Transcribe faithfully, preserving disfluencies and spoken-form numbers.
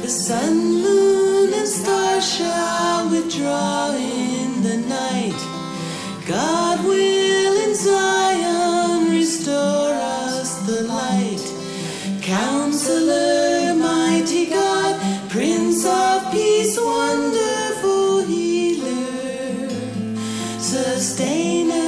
The sun, moon, and stars shall withdraw in the night. God will in Zion restore us the light. Counselor, mighty God, Prince of Peace, wonderful healer, sustainer.